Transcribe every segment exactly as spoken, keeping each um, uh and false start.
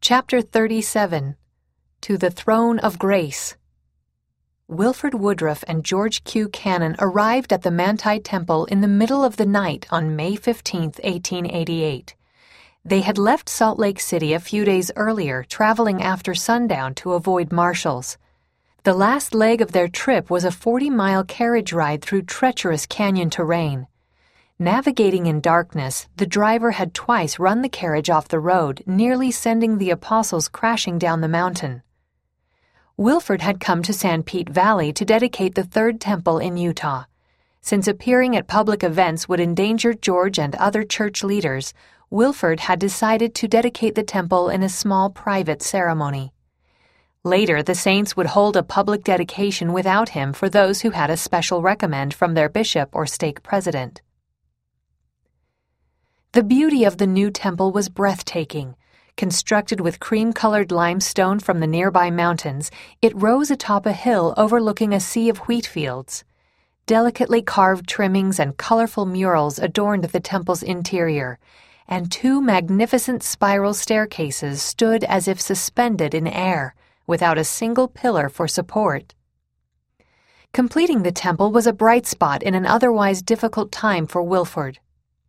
Chapter thirty-seven. To the Throne of Grace. Wilford Woodruff and George Q. Cannon arrived at the Manti Temple in the middle of the night on May fifteenth, eighteen eighty-eight. They had left Salt Lake City a few days earlier, traveling after sundown to avoid marshals. The last leg of their trip was a forty-mile carriage ride through treacherous canyon terrain. Navigating in darkness, the driver had twice run the carriage off the road, nearly sending the apostles crashing down the mountain. Wilford had come to Sanpete Valley to dedicate the third temple in Utah. Since appearing at public events would endanger George and other church leaders, Wilford had decided to dedicate the temple in a small private ceremony. Later, the saints would hold a public dedication without him for those who had a special recommend from their bishop or stake president. The beauty of the new temple was breathtaking. Constructed with cream-colored limestone from the nearby mountains, it rose atop a hill overlooking a sea of wheat fields. Delicately carved trimmings and colorful murals adorned the temple's interior, and two magnificent spiral staircases stood as if suspended in air, without a single pillar for support. Completing the temple was a bright spot in an otherwise difficult time for Wilford.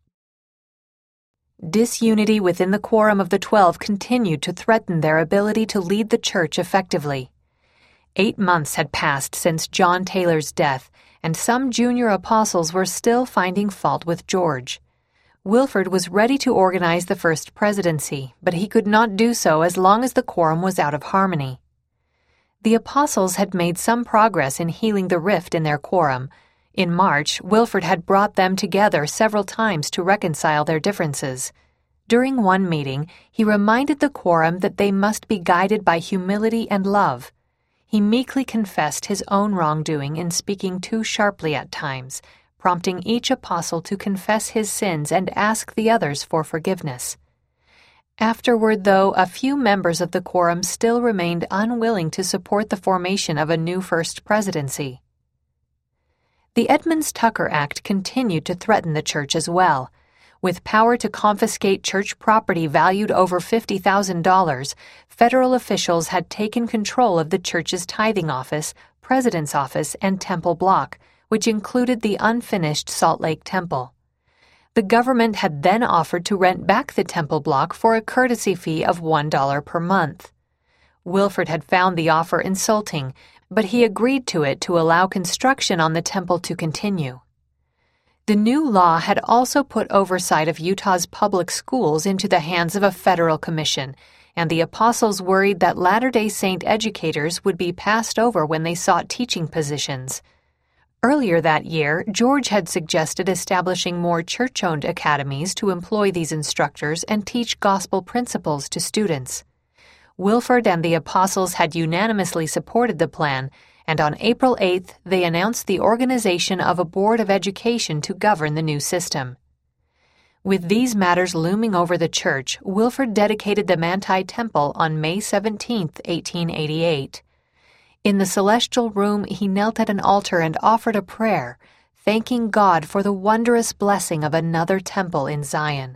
Disunity within the Quorum of the Twelve continued to threaten their ability to lead the church effectively. Eight months had passed since John Taylor's death, and some junior apostles were still finding fault with George. Wilford was ready to organize the first presidency, but he could not do so as long as the quorum was out of harmony. The apostles had made some progress in healing the rift in their quorum. In March, Wilford had brought them together several times to reconcile their differences. During one meeting, he reminded the quorum that they must be guided by humility and love. He meekly confessed his own wrongdoing in speaking too sharply at times, prompting each apostle to confess his sins and ask the others for forgiveness. Afterward, though, a few members of the quorum still remained unwilling to support the formation of a new first presidency. The Edmunds-Tucker Act continued to threaten the church as well. With power to confiscate church property valued over fifty thousand dollars, federal officials had taken control of the church's tithing office, president's office, and temple block, which included the unfinished Salt Lake Temple. The government had then offered to rent back the temple block for a courtesy fee of one dollar per month. Wilford had found the offer insulting, but he agreed to it to allow construction on the temple to continue. The new law had also put oversight of Utah's public schools into the hands of a federal commission, and the apostles worried that Latter-day Saint educators would be passed over when they sought teaching positions. Earlier that year, George had suggested establishing more church-owned academies to employ these instructors and teach gospel principles to students. Wilford and the apostles had unanimously supported the plan, and on April eighth they announced the organization of a board of education to govern the new system. With these matters looming over the church, Wilford dedicated the Manti Temple on May seventeenth, eighteen eighty-eight. In the celestial room, he knelt at an altar and offered a prayer, thanking God for the wondrous blessing of another temple in Zion.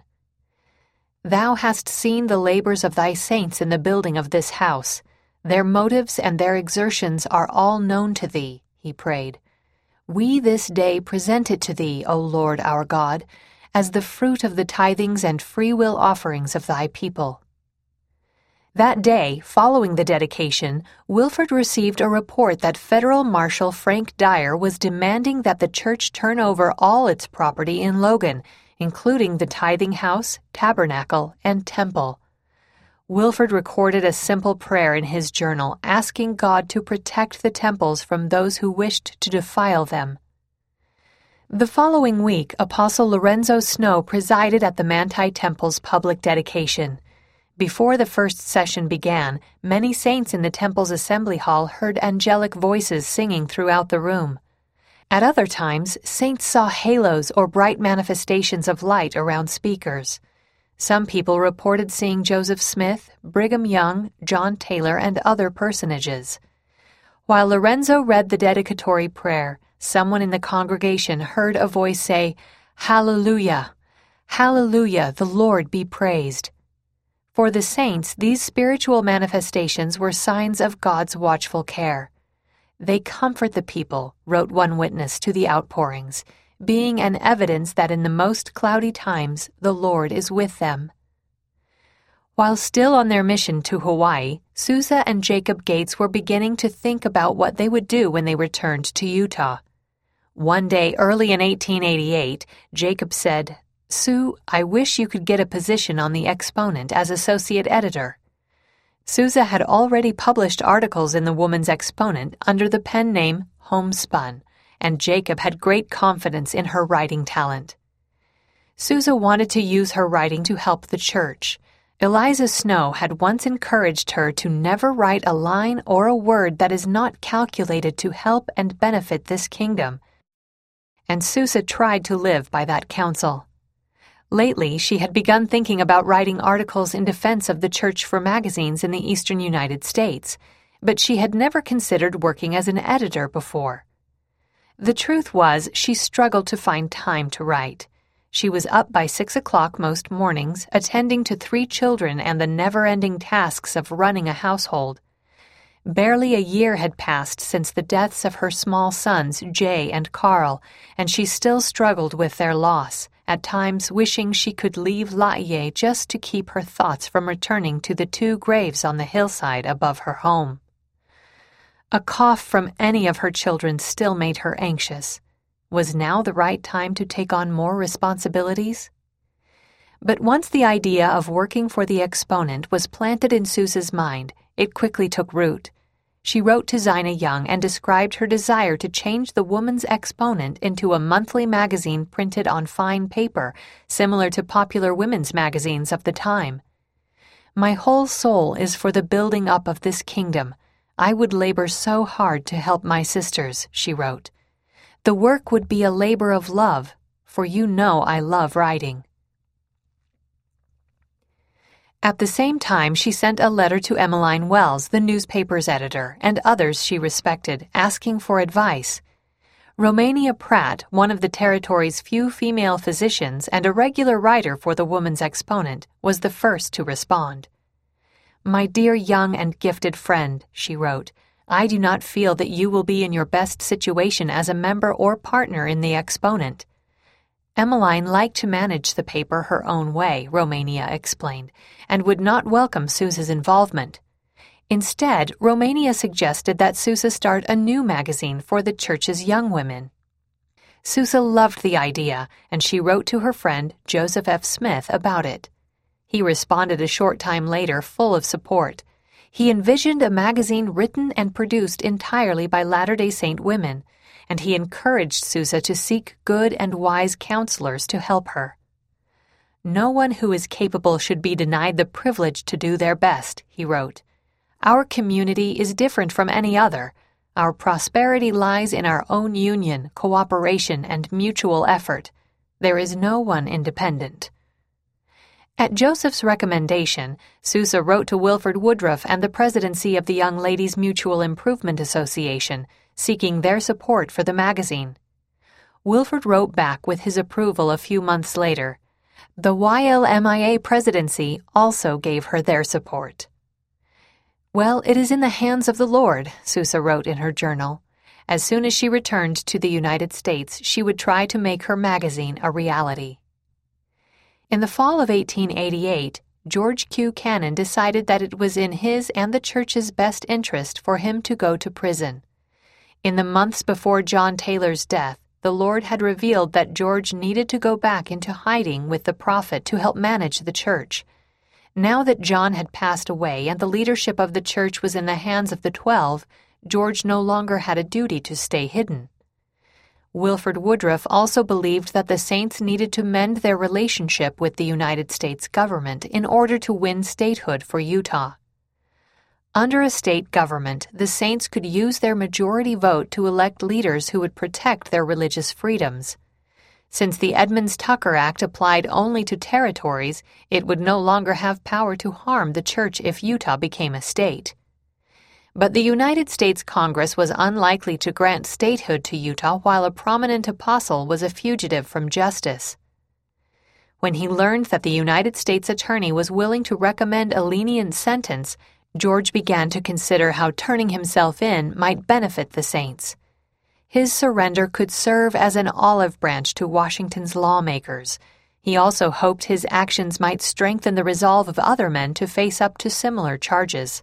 Thou hast seen the labors of thy saints in the building of this house. Their motives and their exertions are all known to thee, he prayed. We this day present it to thee, O Lord our God, as the fruit of the tithings and free-will offerings of thy people. That day, following the dedication, Wilford received a report that Federal Marshal Frank Dyer was demanding that the church turn over all its property in Logan, including the tithing house, tabernacle, and temple. Wilford recorded a simple prayer in his journal, asking God to protect the temples from those who wished to defile them. The following week, Apostle Lorenzo Snow presided at the Manti Temple's public dedication. Before the first session began, many saints in the temple's assembly hall heard angelic voices singing throughout the room. At other times, saints saw halos or bright manifestations of light around speakers. Some people reported seeing Joseph Smith, Brigham Young, John Taylor, and other personages. While Lorenzo read the dedicatory prayer, someone in the congregation heard a voice say, "Hallelujah! Hallelujah! The Lord be praised!" For the saints, these spiritual manifestations were signs of God's watchful care. They comfort the people, wrote one witness to the outpourings, being an evidence that in the most cloudy times the Lord is with them. While still on their mission to Hawaii, Susa and Jacob Gates were beginning to think about what they would do when they returned to Utah. One day early in eighteen eighty-eight, Jacob said, "Sue, I wish you could get a position on the Exponent as associate editor." Susa had already published articles in the Woman's Exponent under the pen name Homespun, and Jacob had great confidence in her writing talent. Susa wanted to use her writing to help the church. Eliza Snow had once encouraged her to never write a line or a word that is not calculated to help and benefit this kingdom, and Susa tried to live by that counsel. Lately, she had begun thinking about writing articles in defense of the church for magazines in the eastern United States, but she had never considered working as an editor before. The truth was, she struggled to find time to write. She was up by six o'clock most mornings, attending to three children and the never-ending tasks of running a household. Barely a year had passed since the deaths of her small sons, Jay and Carl, and she still struggled with their loss, at times wishing she could leave Laie just to keep her thoughts from returning to the two graves on the hillside above her home. A cough from any of her children still made her anxious. Was now the right time to take on more responsibilities? But once the idea of working for the Exponent was planted in Susa's mind, it quickly took root. She wrote to Zina Young and described her desire to change the Woman's Exponent into a monthly magazine printed on fine paper, similar to popular women's magazines of the time. "My whole soul is for the building up of this kingdom. I would labor so hard to help my sisters," she wrote. "The work would be a labor of love, for you know I love writing." At the same time, she sent a letter to Emmeline Wells, the newspaper's editor, and others she respected, asking for advice. Romania Pratt, one of the territory's few female physicians and a regular writer for the Woman's Exponent, was the first to respond. "My dear young and gifted friend," she wrote, "I do not feel that you will be in your best situation as a member or partner in the Exponent." Emmeline liked to manage the paper her own way, Romania explained, and would not welcome Susa's involvement. Instead, Romania suggested that Susa start a new magazine for the church's young women. Susa loved the idea, and she wrote to her friend Joseph F. Smith about it. He responded a short time later full of support. He envisioned a magazine written and produced entirely by Latter-day Saint women, and he encouraged Susa to seek good and wise counselors to help her. "No one who is capable should be denied the privilege to do their best," he wrote. "Our community is different from any other. Our prosperity lies in our own union, cooperation, and mutual effort. There is no one independent." At Joseph's recommendation, Susa wrote to Wilford Woodruff and the presidency of the Young Ladies Mutual Improvement Association, seeking their support for the magazine. Wilford wrote back with his approval a few months later. The Y L M I A presidency also gave her their support. "Well, it is in the hands of the Lord," Susa wrote in her journal. As soon as she returned to the United States, she would try to make her magazine a reality. In the fall of eighteen eighty-eight, George Q. Cannon decided that it was in his and the church's best interest for him to go to prison. In the months before John Taylor's death, the Lord had revealed that George needed to go back into hiding with the prophet to help manage the church. Now that John had passed away and the leadership of the church was in the hands of the Twelve, George no longer had a duty to stay hidden. Wilford Woodruff also believed that the saints needed to mend their relationship with the United States government in order to win statehood for Utah. Under a state government, the saints could use their majority vote to elect leaders who would protect their religious freedoms. Since the Edmunds-Tucker Act applied only to territories, it would no longer have power to harm the church if Utah became a state. But the United States Congress was unlikely to grant statehood to Utah while a prominent apostle was a fugitive from justice. When he learned that the United States Attorney was willing to recommend a lenient sentence, George began to consider how turning himself in might benefit the Saints. His surrender could serve as an olive branch to Washington's lawmakers. He also hoped his actions might strengthen the resolve of other men to face up to similar charges.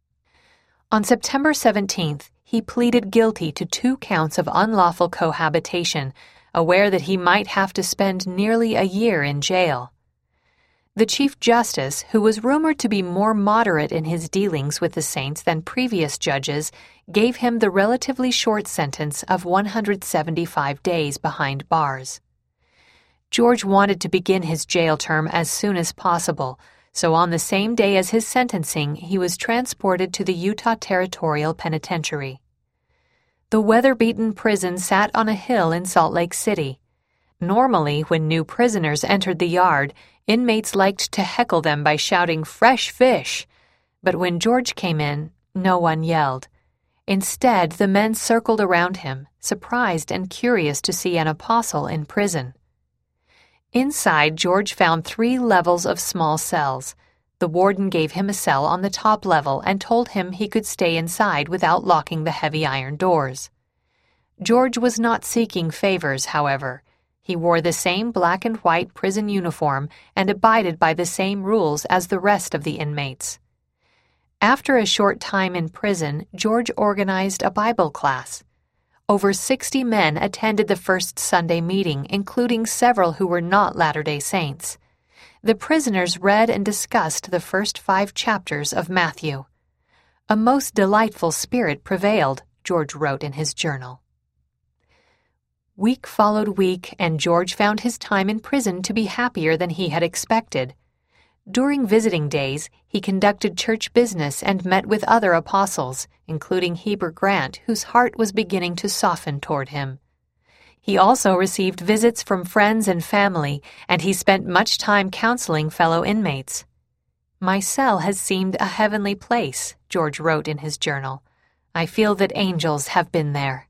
On September seventeenth, he pleaded guilty to two counts of unlawful cohabitation, aware that he might have to spend nearly a year in jail. The Chief Justice, who was rumored to be more moderate in his dealings with the Saints than previous judges, gave him the relatively short sentence of one hundred seventy-five days behind bars. George wanted to begin his jail term as soon as possible, so on the same day as his sentencing, he was transported to the Utah Territorial Penitentiary. The weather-beaten prison sat on a hill in Salt Lake City. Normally, when new prisoners entered the yard, inmates liked to heckle them by shouting, "Fresh fish!" But when George came in, no one yelled. Instead, the men circled around him, surprised and curious to see an apostle in prison. Inside, George found three levels of small cells. The warden gave him a cell on the top level and told him he could stay inside without locking the heavy iron doors. George was not seeking favors, however. He wore the same black and white prison uniform and abided by the same rules as the rest of the inmates. After a short time in prison, George organized a Bible class. Over sixty men attended the first Sunday meeting, including several who were not Latter-day Saints. The prisoners read and discussed the first five chapters of Matthew. A most delightful spirit prevailed, George wrote in his journal. Week followed week, and George found his time in prison to be happier than he had expected. During visiting days, he conducted church business and met with other apostles, including Heber Grant, whose heart was beginning to soften toward him. He also received visits from friends and family, and he spent much time counseling fellow inmates. "My cell has seemed a heavenly place," George wrote in his journal. "I feel that angels have been there."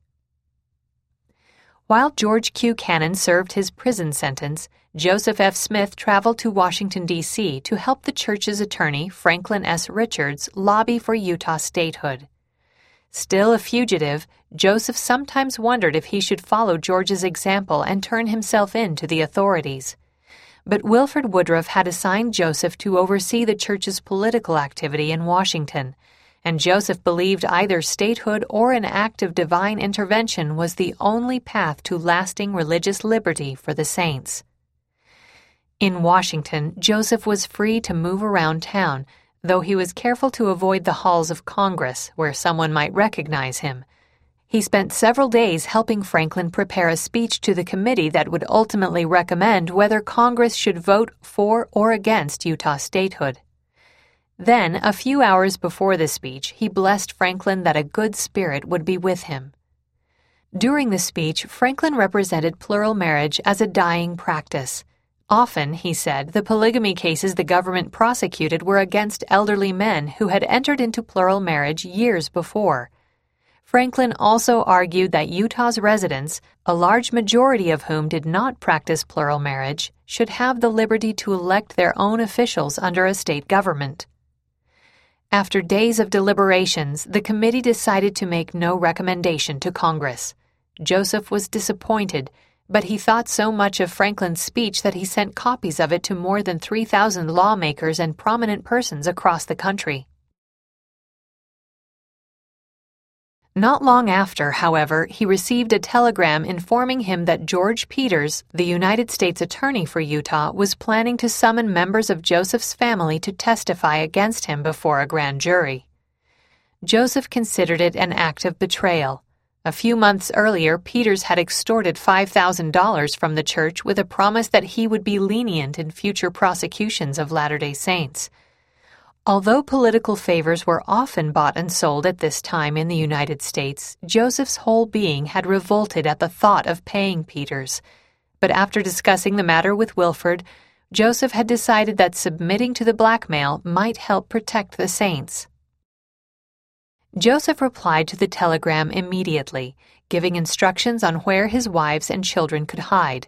While George Q. Cannon served his prison sentence, Joseph F. Smith traveled to Washington, D C to help the church's attorney, Franklin S. Richards, lobby for Utah statehood. Still a fugitive, Joseph sometimes wondered if he should follow George's example and turn himself in to the authorities. But Wilford Woodruff had assigned Joseph to oversee the church's political activity in Washington, and Joseph believed either statehood or an act of divine intervention was the only path to lasting religious liberty for the saints. In Washington, Joseph was free to move around town, though he was careful to avoid the halls of Congress, where someone might recognize him. He spent several days helping Franklin prepare a speech to the committee that would ultimately recommend whether Congress should vote for or against Utah statehood. Then, a few hours before the speech, he blessed Franklin that a good spirit would be with him. During the speech, Franklin represented plural marriage as a dying practice. Often, he said, the polygamy cases the government prosecuted were against elderly men who had entered into plural marriage years before. Franklin also argued that Utah's residents, a large majority of whom did not practice plural marriage, should have the liberty to elect their own officials under a state government. After days of deliberations, the committee decided to make no recommendation to Congress. Joseph was disappointed, but he thought so much of Franklin's speech that he sent copies of it to more than three thousand lawmakers and prominent persons across the country. Not long after, however, he received a telegram informing him that George Peters, the United States Attorney for Utah, was planning to summon members of Joseph's family to testify against him before a grand jury. Joseph considered it an act of betrayal. A few months earlier, Peters had extorted five thousand dollars from the church with a promise that he would be lenient in future prosecutions of Latter-day Saints. Although political favors were often bought and sold at this time in the United States, Joseph's whole being had revolted at the thought of paying Peters. But after discussing the matter with Wilford, Joseph had decided that submitting to the blackmail might help protect the saints. Joseph replied to the telegram immediately, giving instructions on where his wives and children could hide.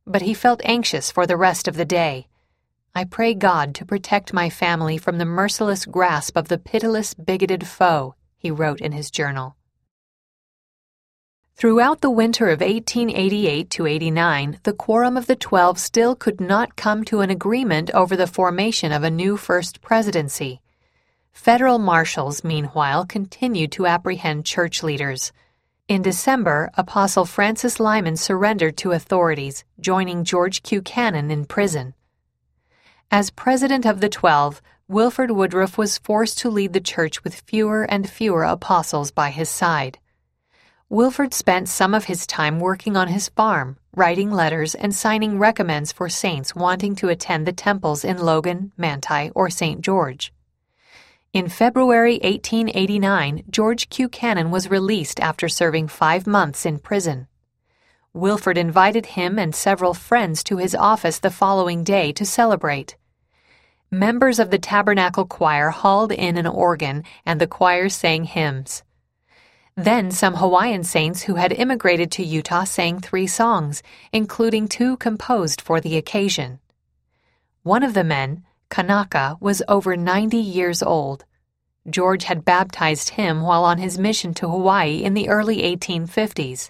but he felt anxious for the rest of the day. "I pray God to protect my family from the merciless grasp of the pitiless, bigoted foe," he wrote in his journal. Throughout the winter of eighteen eighty-eight to eighty-nine, the Quorum of the Twelve still could not come to an agreement over the formation of a new First Presidency. Federal marshals, meanwhile, continued to apprehend church leaders. In December, Apostle Francis Lyman surrendered to authorities, joining George Buchanan in prison. As President of the Twelve, Wilford Woodruff was forced to lead the church with fewer and fewer apostles by his side. Wilford spent some of his time working on his farm, writing letters and signing recommends for saints wanting to attend the temples in Logan, Manti, or Saint George. In February eighteen eighty-nine, George Buchanan was released after serving five months in prison. Wilford invited him and several friends to his office the following day to celebrate. Members of the Tabernacle Choir hauled in an organ, and the choir sang hymns. Then some Hawaiian saints who had immigrated to Utah sang three songs, including two composed for the occasion. One of the men, Kanaka, was over ninety years old. George had baptized him while on his mission to Hawaii in the early eighteen fifties.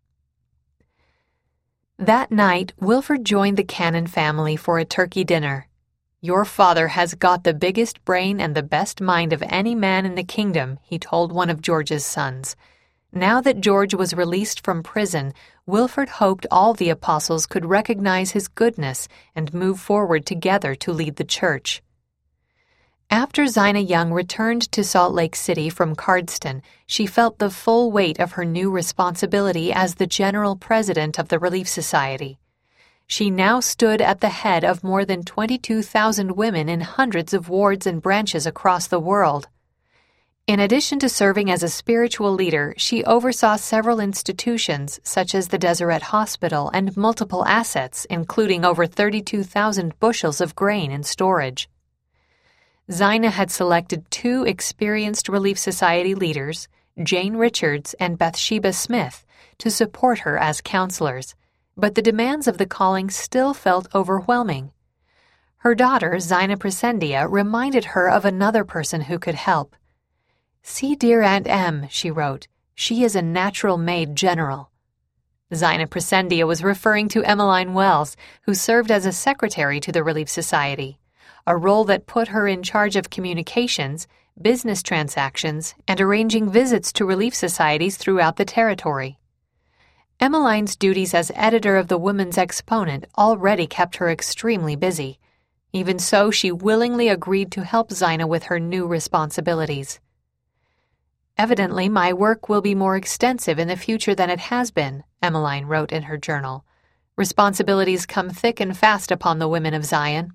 That night, Wilford joined the Cannon family for a turkey dinner. "Your father has got the biggest brain and the best mind of any man in the kingdom," he told one of George's sons. Now that George was released from prison, Wilford hoped all the apostles could recognize his goodness and move forward together to lead the church. After Zina Young returned to Salt Lake City from Cardston, she felt the full weight of her new responsibility as the general president of the Relief Society. She now stood at the head of more than twenty-two thousand women in hundreds of wards and branches across the world. In addition to serving as a spiritual leader, she oversaw several institutions such as the Deseret Hospital and multiple assets, including over thirty-two thousand bushels of grain in storage. Zina had selected two experienced Relief Society leaders, Jane Richards and Bathsheba Smith, to support her as counselors, but the demands of the calling still felt overwhelming. Her daughter, Zina Presendia, reminded her of another person who could help. "See dear Aunt Em," she wrote. "She is a natural-made general." Zina Presendia was referring to Emmeline Wells, who served as a secretary to the Relief Society, a role that put her in charge of communications, business transactions, and arranging visits to relief societies throughout the territory. Emmeline's duties as editor of the Woman's Exponent already kept her extremely busy. Even so, she willingly agreed to help Zina with her new responsibilities. "Evidently, my work will be more extensive in the future than it has been," Emmeline wrote in her journal. "Responsibilities come thick and fast upon the women of Zion."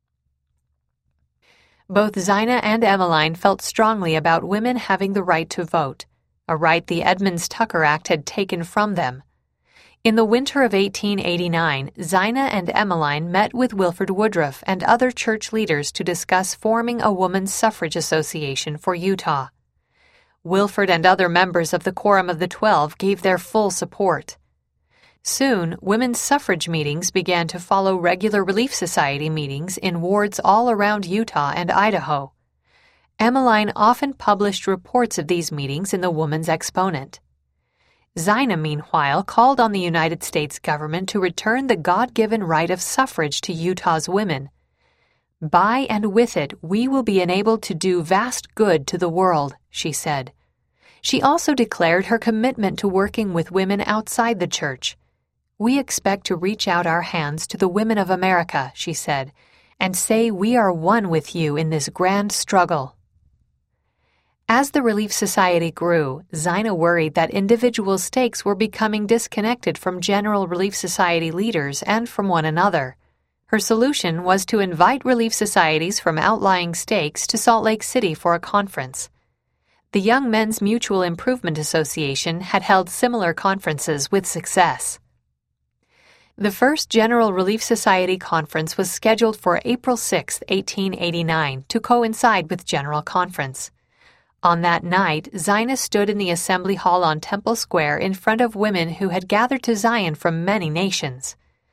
Both Zina and Emmeline felt strongly about women having the right to vote, a right the Edmunds-Tucker Act had taken from them. In the winter of eighteen eighty-nine, Zina and Emmeline met with Wilford Woodruff and other church leaders to discuss forming a woman's suffrage association for Utah. Wilford and other members of the Quorum of the Twelve gave their full support. Soon, women's suffrage meetings began to follow regular Relief Society meetings in wards all around Utah and Idaho. Emmeline often published reports of these meetings in the Woman's Exponent. Zina, meanwhile, called on the United States government to return the God-given right of suffrage to Utah's women. "By and with it, we will be enabled to do vast good to the world," she said. She also declared her commitment to working with women outside the church. "We expect to reach out our hands to the women of America," she said, "and say we are one with you in this grand struggle." As the Relief Society grew, Zina worried that individual stakes were becoming disconnected from general Relief Society leaders and from one another. Her solution was to invite Relief Societies from outlying stakes to Salt Lake City for a conference. The Young Men's Mutual Improvement Association had held similar conferences with success. The first General Relief Society conference was scheduled for April sixth, eighteen eighty-nine, to coincide with General Conference. On that night, Zina stood in the Assembly Hall on Temple Square in front of women who had gathered to Zion from many nations.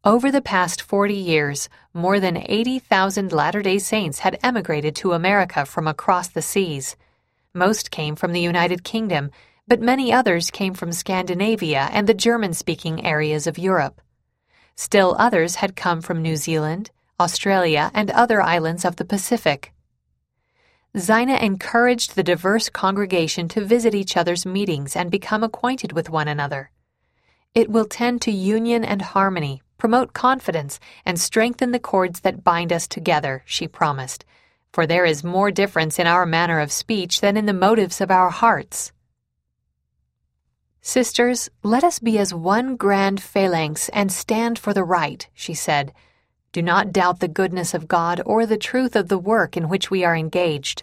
Over the past forty years, more than eighty thousand Latter-day Saints had emigrated to America from across the seas. Most came from the United Kingdom, but many others came from Scandinavia and the German-speaking areas of Europe. Still others had come from New Zealand, Australia, and other islands of the Pacific. Zina encouraged the diverse congregation to visit each other's meetings and become acquainted with one another. It will tend to union and harmony, promote confidence, and strengthen the cords that bind us together, she promised, for there is more difference in our manner of speech than in the motives of our hearts. Sisters, let us be as one grand phalanx and stand for the right, she said. Do not doubt the goodness of God or the truth of the work in which we are engaged.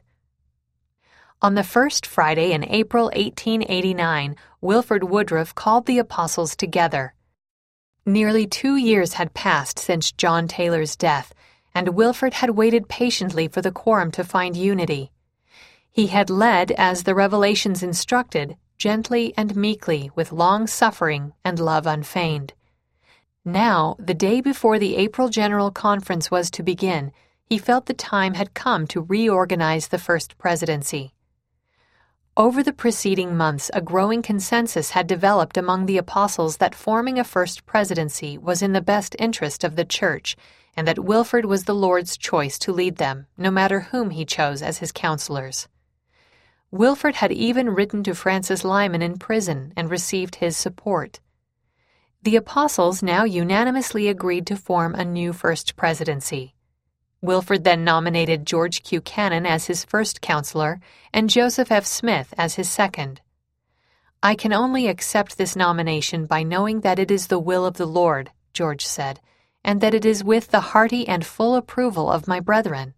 On the first Friday in April eighteen eighty-nine, Wilford Woodruff called the apostles together. Nearly two years had passed since John Taylor's death, and Wilford had waited patiently for the quorum to find unity. He had led, as the revelations instructed, gently and meekly, with long suffering and love unfeigned. Now, the day before the April General Conference was to begin, he felt the time had come to reorganize the First Presidency. Over the preceding months, a growing consensus had developed among the apostles that forming a First Presidency was in the best interest of the Church, and that Wilford was the Lord's choice to lead them, no matter whom he chose as his counselors. Wilford had even written to Francis Lyman in prison and received his support. The apostles now unanimously agreed to form a new First Presidency. Wilford then nominated George Q. Cannon as his first counselor and Joseph F. Smith as his second. I can only accept this nomination by knowing that it is the will of the Lord, George said, and that it is with the hearty and full approval of my brethren.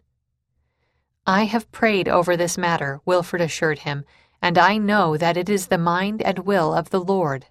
I have prayed over this matter, Wilford assured him, and I know that it is the mind and will of the Lord.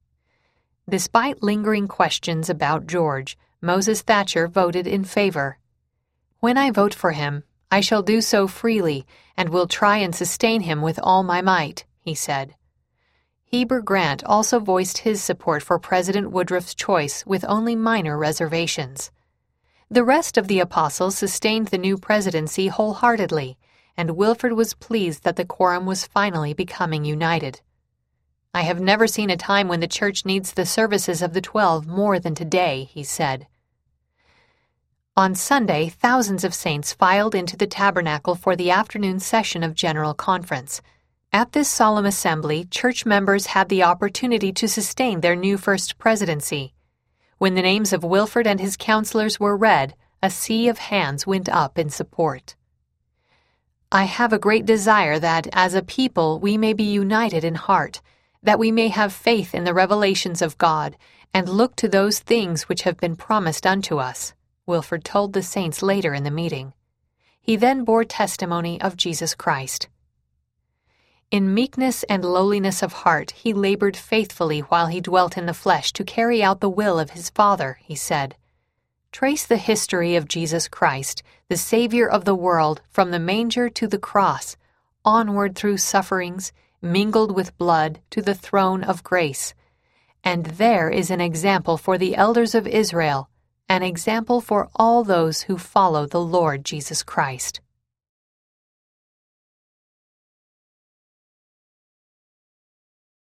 Despite lingering questions about George, Moses Thatcher voted in favor. When I vote for him, I shall do so freely and will try and sustain him with all my might, he said. Heber Grant also voiced his support for President Woodruff's choice with only minor reservations. The rest of the apostles sustained the new presidency wholeheartedly, and Wilford was pleased that the quorum was finally becoming united. I have never seen a time when the Church needs the services of the Twelve more than today, he said. On Sunday, thousands of saints filed into the tabernacle for the afternoon session of General Conference. At this solemn assembly, church members had the opportunity to sustain their new First Presidency. When the names of Wilford and his counselors were read, a sea of hands went up in support. I have a great desire that, as a people, we may be united in heart, that we may have faith in the revelations of God, and look to those things which have been promised unto us, Wilford told the saints later in the meeting. He then bore testimony of Jesus Christ. In meekness and lowliness of heart, he labored faithfully while he dwelt in the flesh to carry out the will of his Father, he said. Trace the history of Jesus Christ, the Savior of the world, from the manger to the cross, onward through sufferings, mingled with blood, to the throne of grace. And there is an example for the elders of Israel, an example for all those who follow the Lord Jesus Christ.